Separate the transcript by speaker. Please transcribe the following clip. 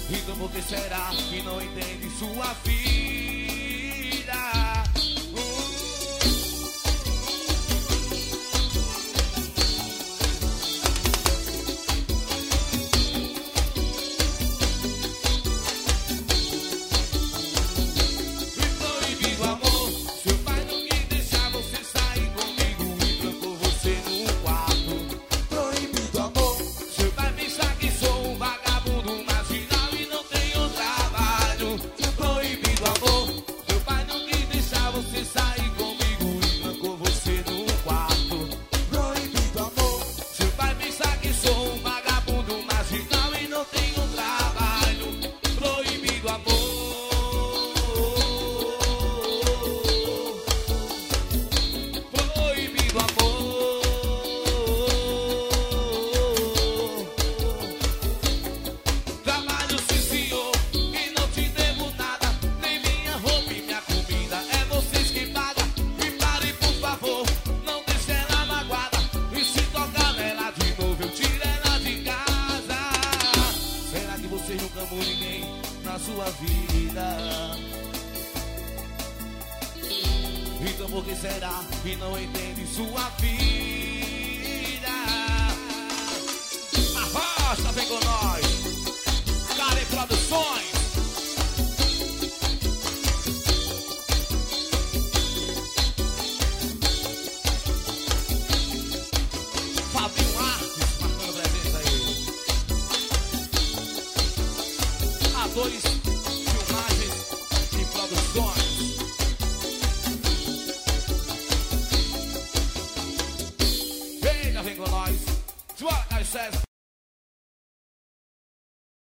Speaker 1: Então por que será que não entende sua vida? Proibido amor, seu pai não quis deixar você sair comigo e trancou você no quarto. Proibido amor, seu pai pensa que sou um vagabundo marginal e não tenho trabalho. Proibido amor, seu pai não quis deixar você sair comigo e trancou você no quarto. Proibido amor, seu pai pensa que sou um vagabundo marginal e não tenho trabalho. Proibido amor. Proibido amor. Trabalho sim senhor e não te devo nada, nem minha roupa e minha comida, é vocês que pagam. E pare por favor, não deixe ela magoada, e se tocar nela de novo eu tiro ela de casa. Será que você nunca amou ninguém na sua vida? Então por que será que não entende sua vida? Arrasta, vem com nós, Karen Produções. Fabinho Artes, marcando presença aí. A2 Filmagens e Produções. Vem com nós, Joana César.